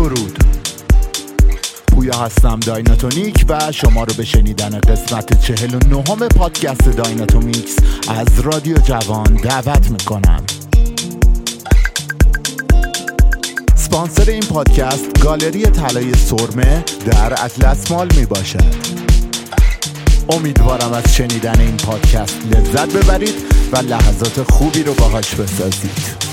درود، پویا هستم دایناتونیک و شما رو به شنیدن قسمت 49 پادکست دایناتومیکس از رادیو جوان دعوت میکنم. اسپانسر این پادکست گالری طلای سرمه در اطلس مال میباشد. امیدوارم از شنیدن این پادکست لذت ببرید و لحظات خوبی رو باهاش بسازید.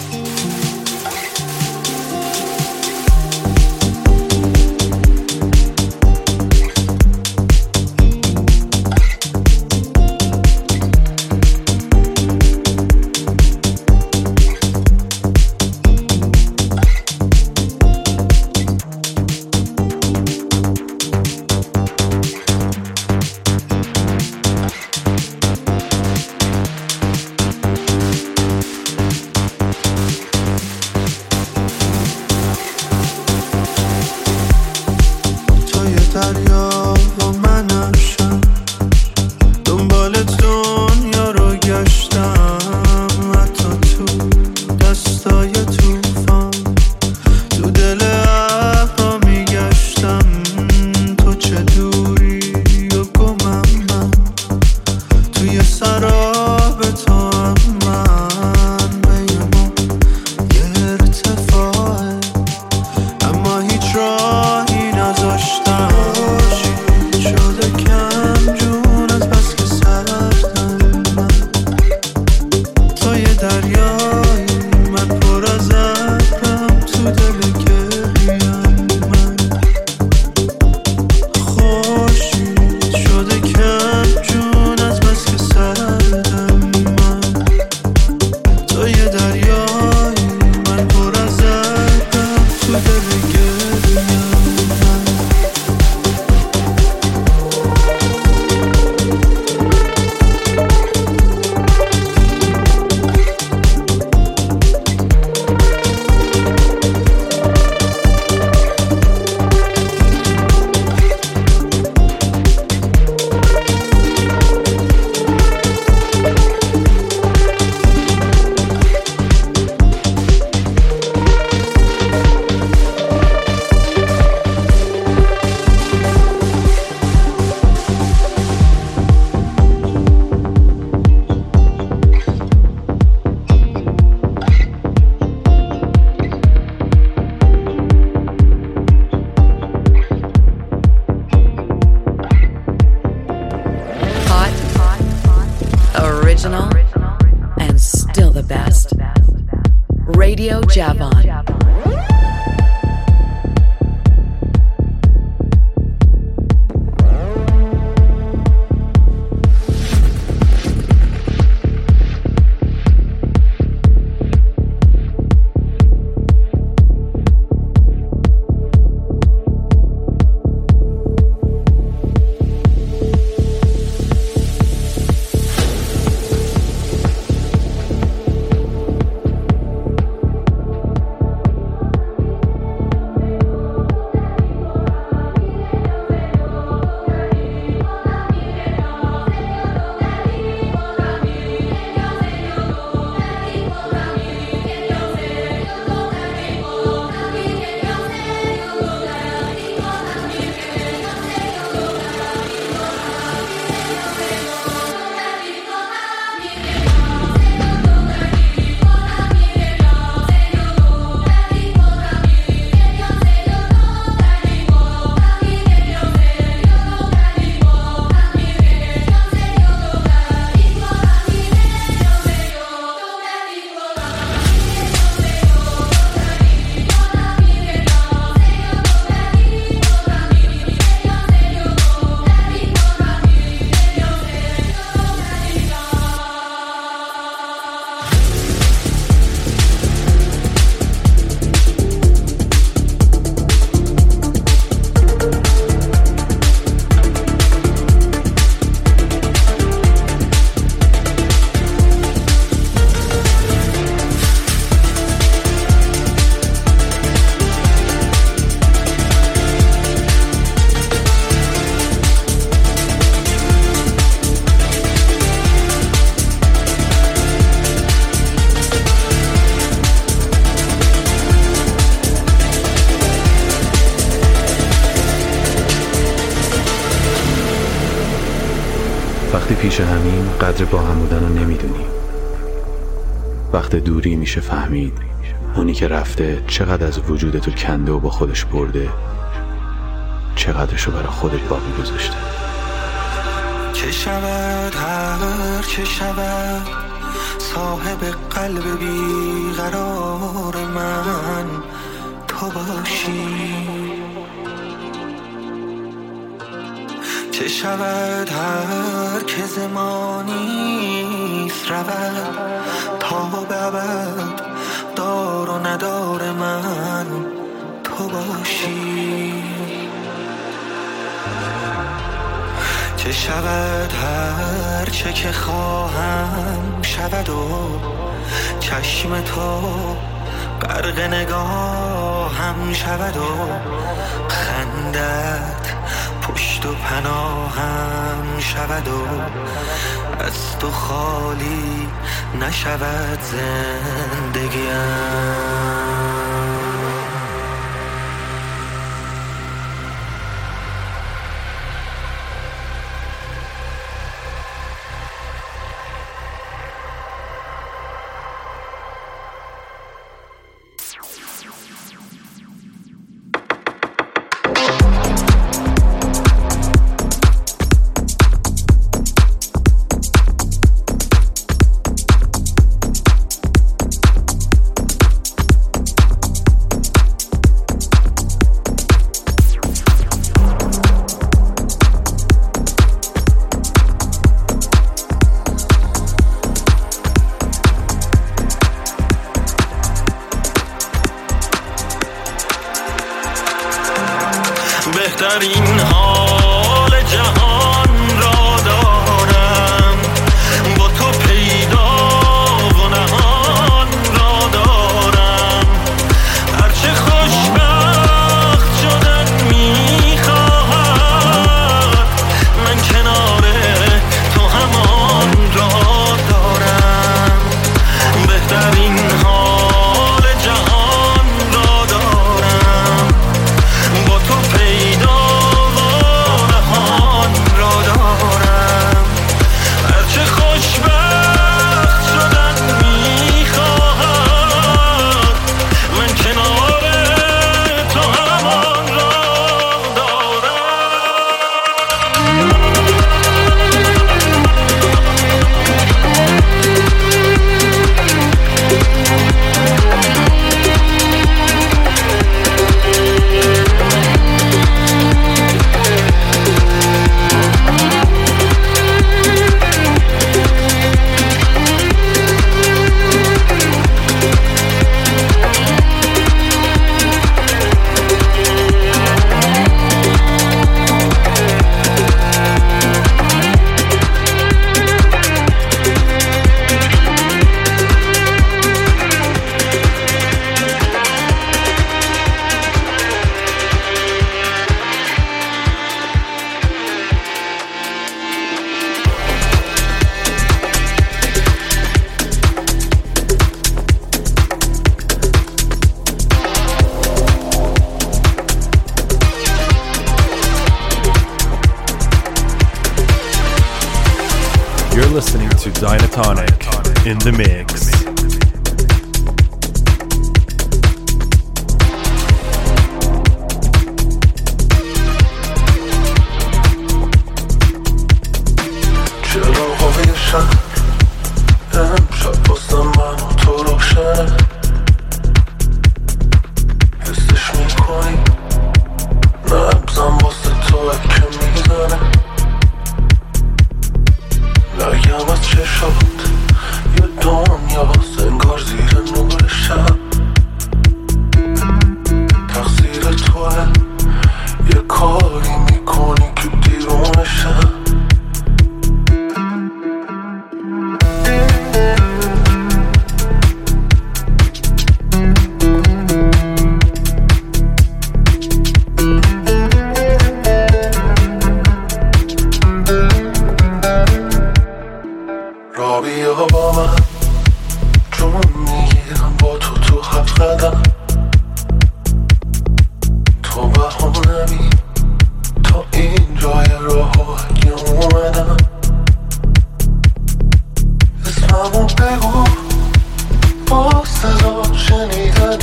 وقتی پیش همین قدر با هم بودن رو نمیدونیم. وقت دوری میشه فهمید اونی که رفته چقدر از وجودتو کنده و با خودش برده، چقدرشو برای خودت باقی گذاشته. چه شود هر چه شود صاحب قلب بیقرار من تو باشی. چه شود هر که زمانیست رود تا به ابد دار و ندار من تو باشی. چه شود هر چه که خواهم شود و چشم تو غرق نگاهم شود و خندت پشت و پناهم شود و از تو خالی نشود زندگیم. بهترین حال جهان را دارم، با تو پیدا و نهان را دارم. هرچه خوشبخت شدن میخواهد من کنار تو همان را دارم. بهترین حال جهان را دارم، با تو پیدا و نهان را دارم. هرچه خوشبخت شدن میخواهد من کنار تو همان را دارم. You're listening to Dynatonic in the mix. چراغ‌های شهر امشب واسه من و تو روشن، حسش میکنی نبزم واسه تو که میزنه. نگم از چشات یه دنیا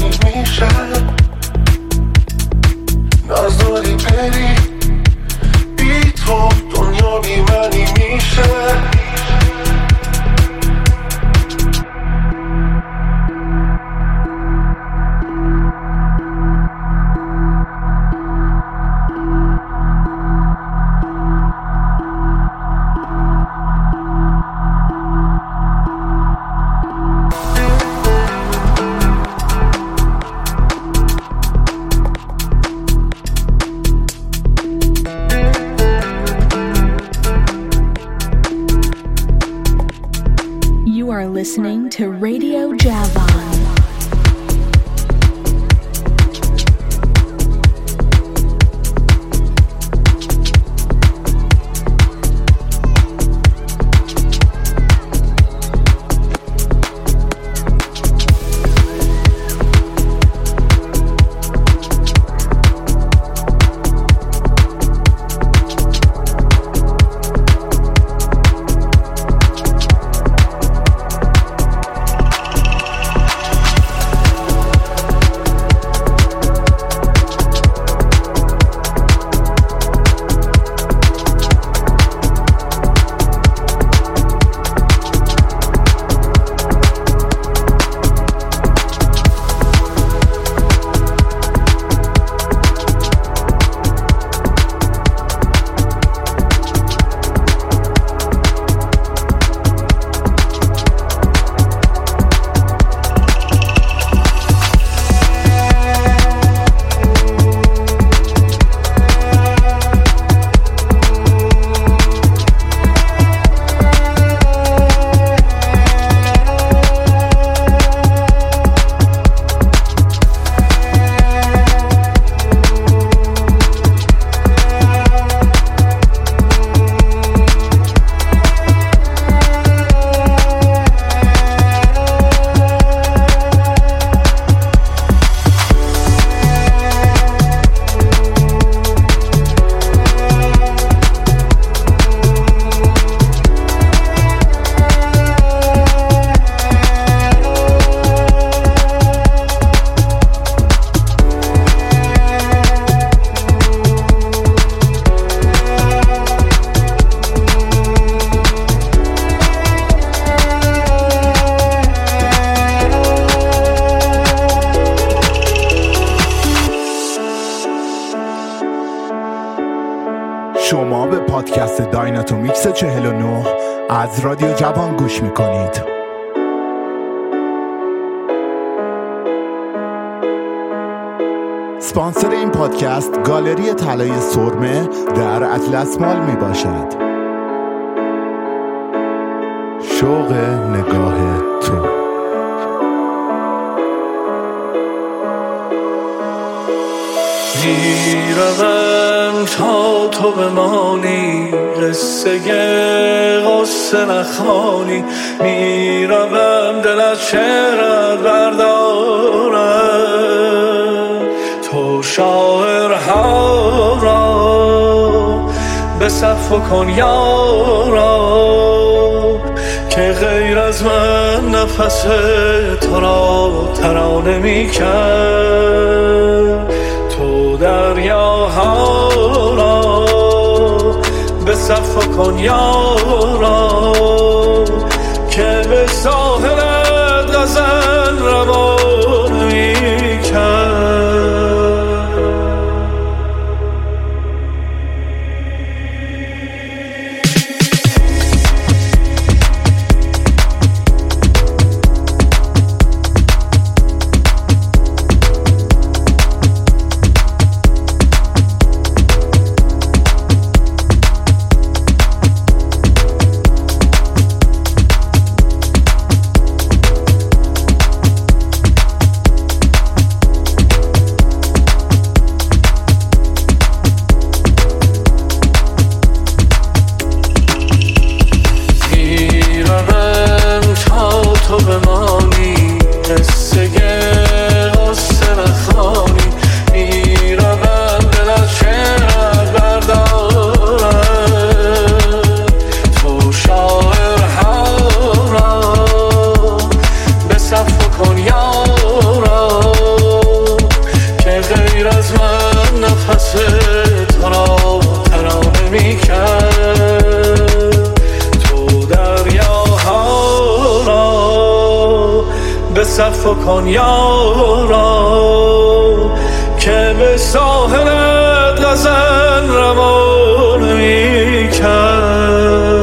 میشه نذاری بری بی تو دنیا بی منی میشه Listening to Radio Javan. شما به پادکست دایناتومیکس 49 از رادیو جوان گوش میکنید. سپانسر این پادکست گالری طلای سرمه در اطلس مال می باشد. شوق نگاه تو. میروم تا تو بمانی، قصه غصه نخوانی. میروم دل از شعرت بردارم، تو شاعرها را به صف کن یارا، که غیر از من نفس تو را ترانه میکرد. تو دریاها را به صف کن یارا، که به ساحل غزل روان میکرد. کن یارا که به ساحلت غزل روان میکرد.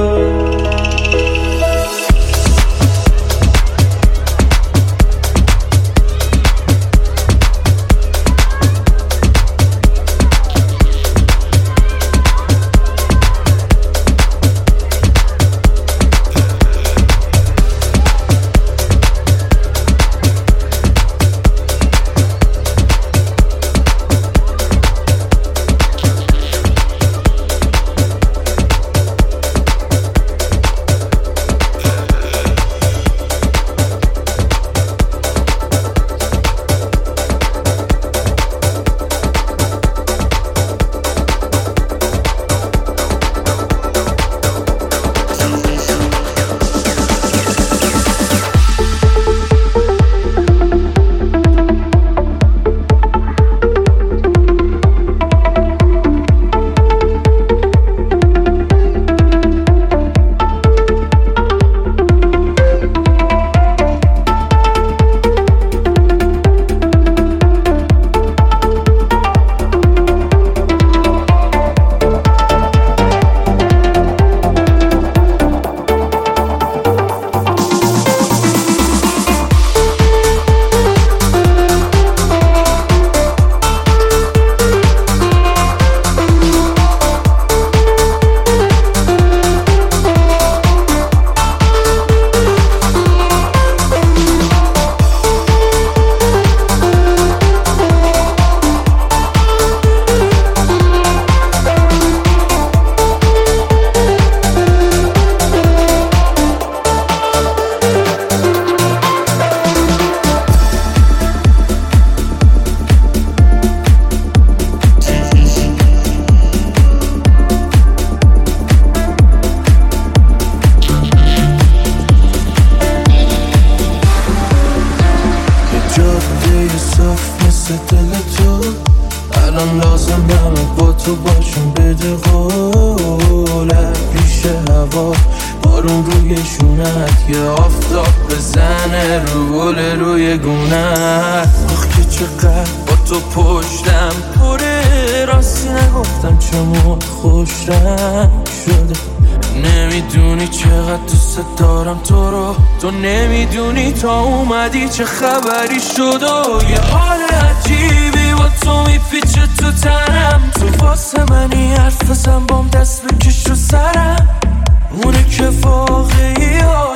تو نمیدونی تا اومدی چه خبری شد و یه حال عجیبی با تو میپیچه تو تنم. تو واسه منی حرف بزن بام دست بکش رو سرم. اونه که واقعی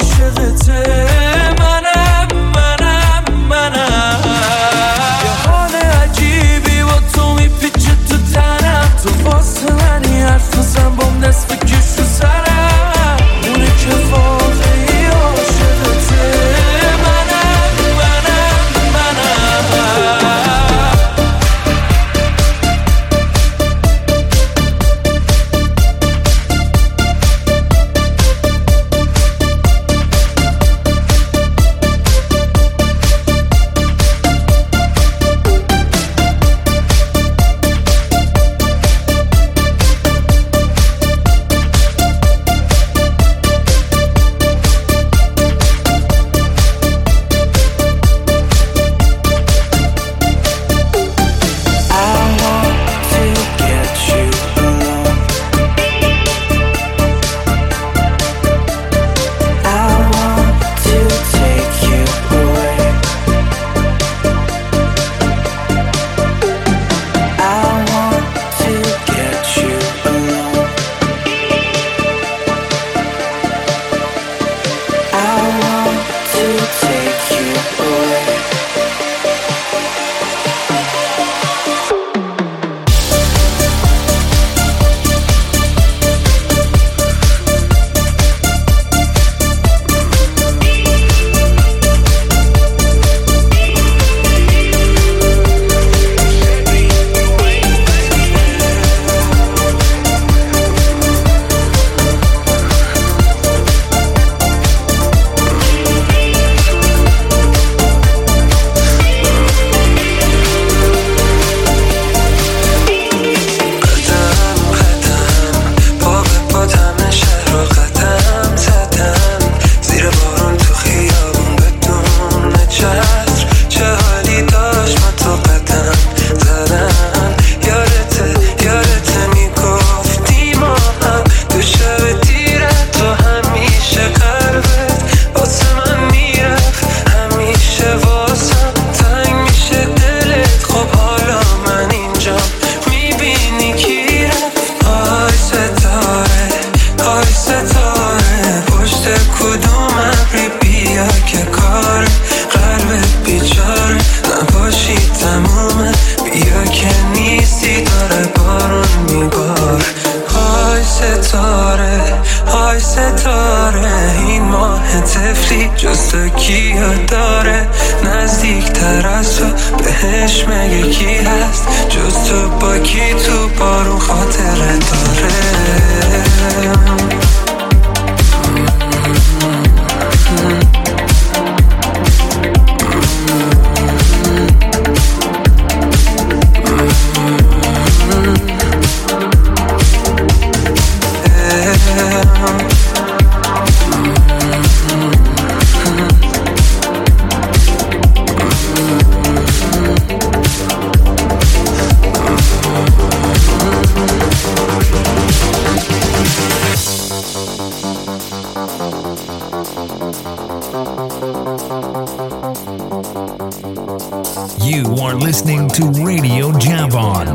عاشقته منم یه حال عجیبی با تو میپیچه تو تنم. تو واسه منی حرف بزن بام دست بکش رو سرم. اونه که واقعی چشم یکی هست جز تو با کی تو بارون خاطره داره You are listening to Radio Javon.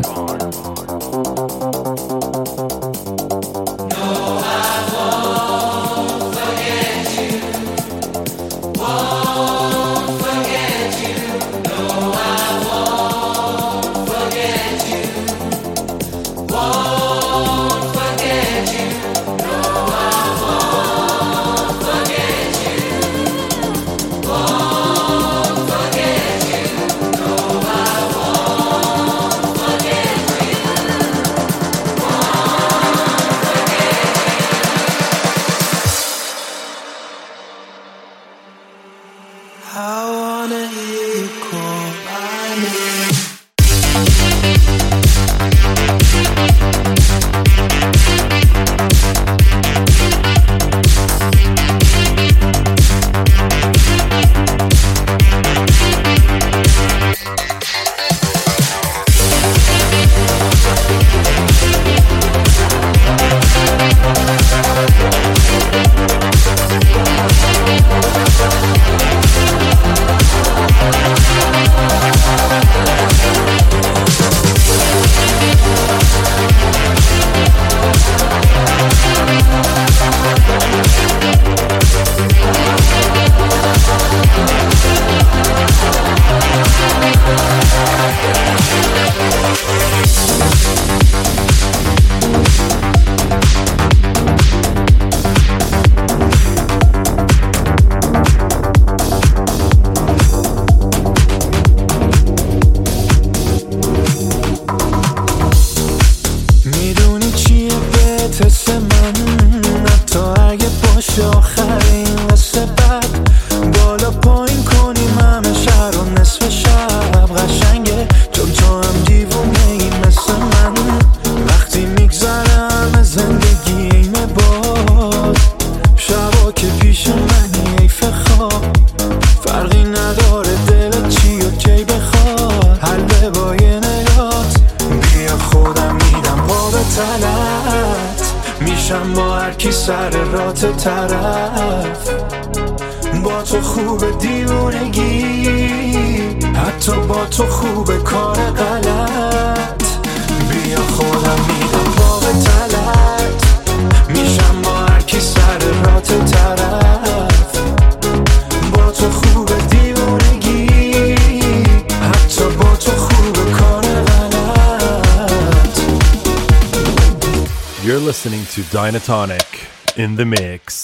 طرف با تو خوب دیوونگی حتی با تو خوب کار غلط بیا خودم میدم با به طلت میشم با هر کی سر رات طرف با تو خوب دیوونگی حتی با تو خوب کار غلط. You're listening to Dynatonic in the mix.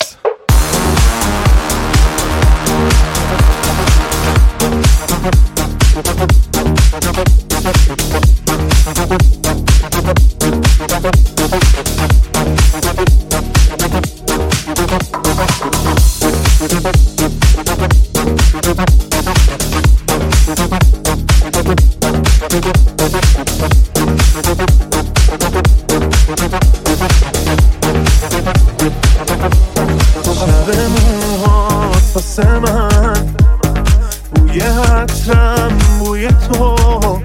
واسه من بوی عطرم بوی تو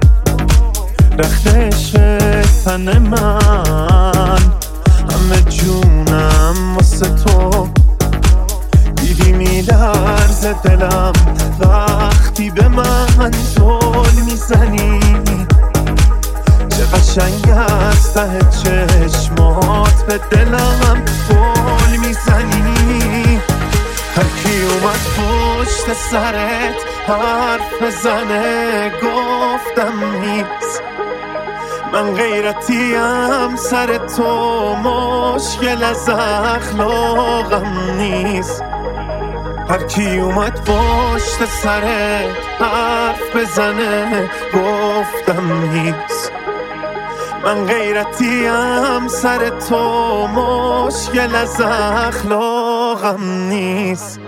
رختش تن من همه جونم واسه تو دیدی میلرزه دلم وقتی به من دل میزنی چه قشنگ از ته چشمات به دلم گل میزنی هر کی اومد پشت سرت حرف بزنه گفتم نیست من غیرتیم سر تو مشکل از اخلاقم نیست هر کی اومد پشت سرت حرف بزنه گفتم نیست. من غیرتیم سر تو مشکل از اخلاقم نیست.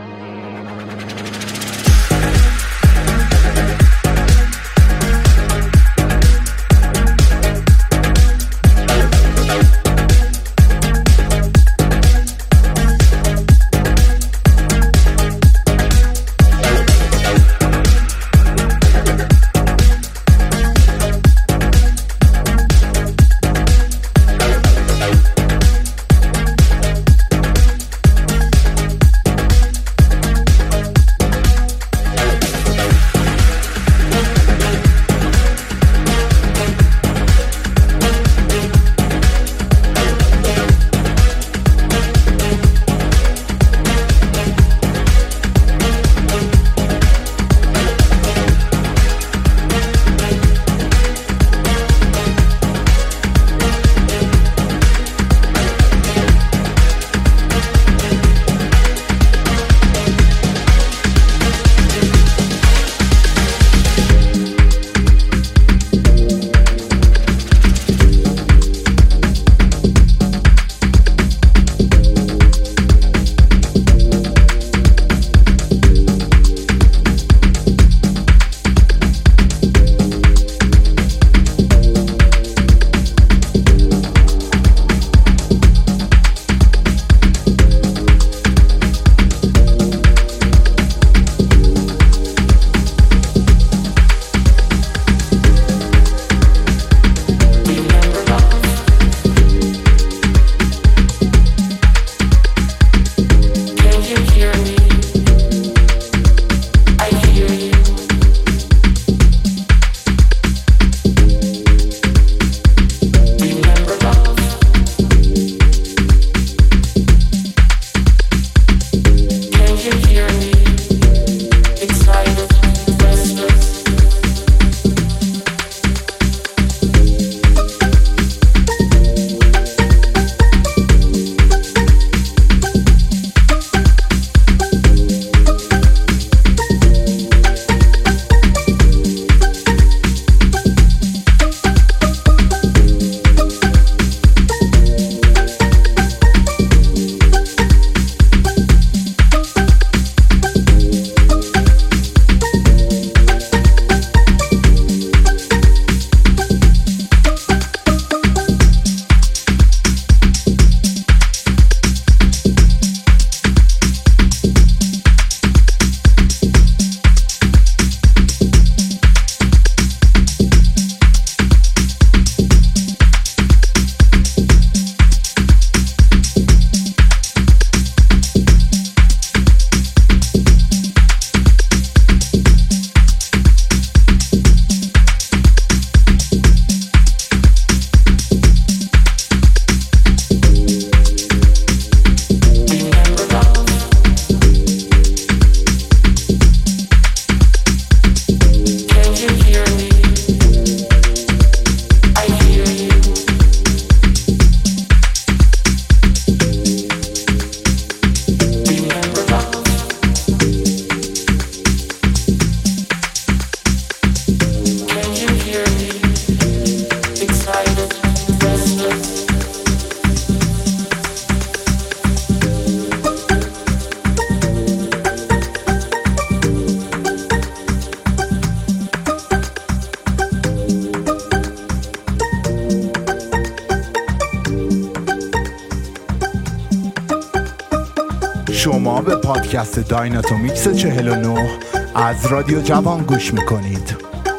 شما به پادکست دایناتومیکس 49 از رادیو جوان گوش میکنید.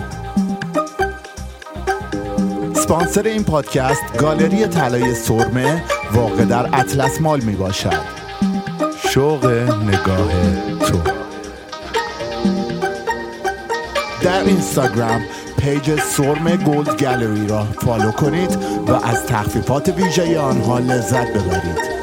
اسپانسر این پادکست گالری طلای سرمه واقع در اطلس مال می باشد. شوق نگاه تو. در اینستاگرام پیج سرمه گولد گالری را فالو کنید و از تخفیفات ویژه آنها لذت ببرید.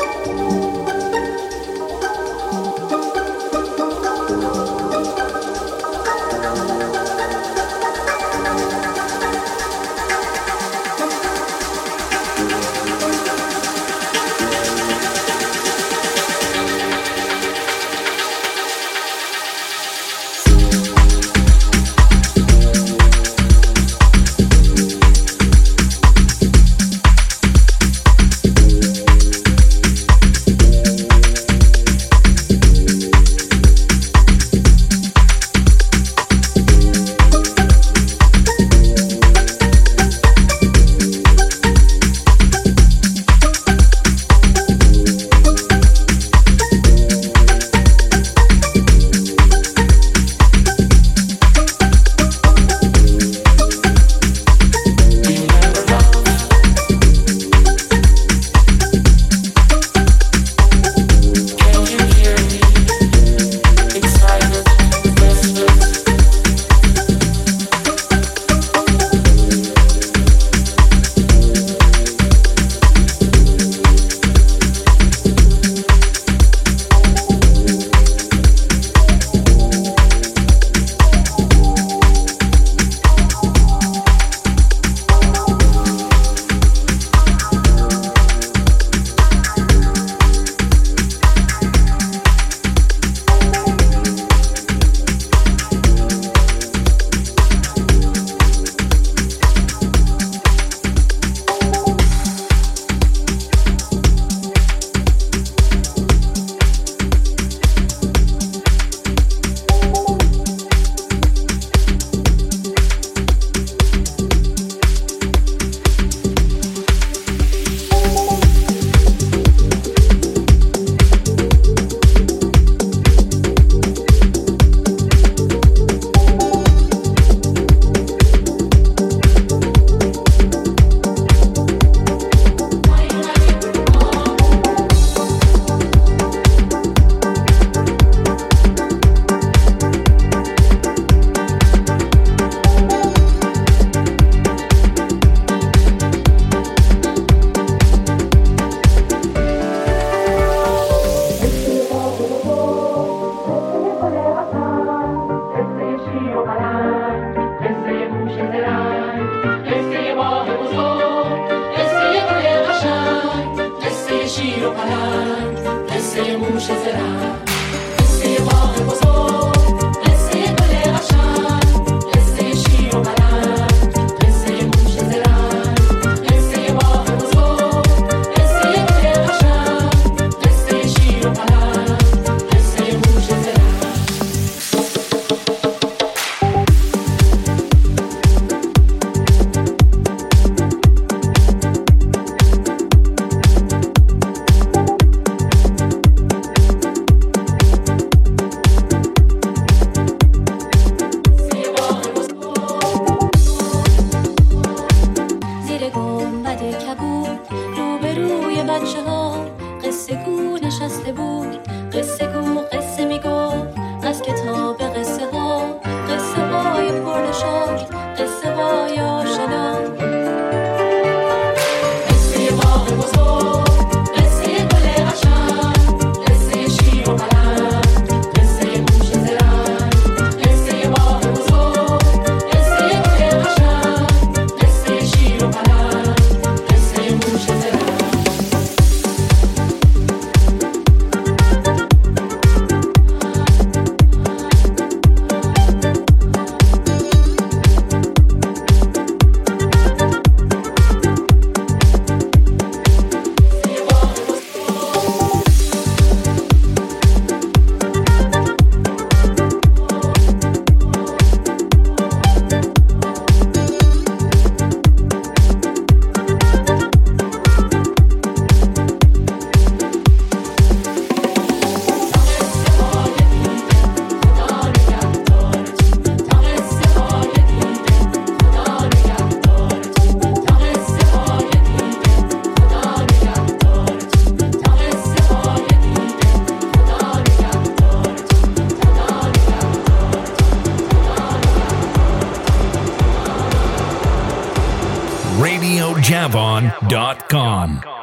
RadioJavon.com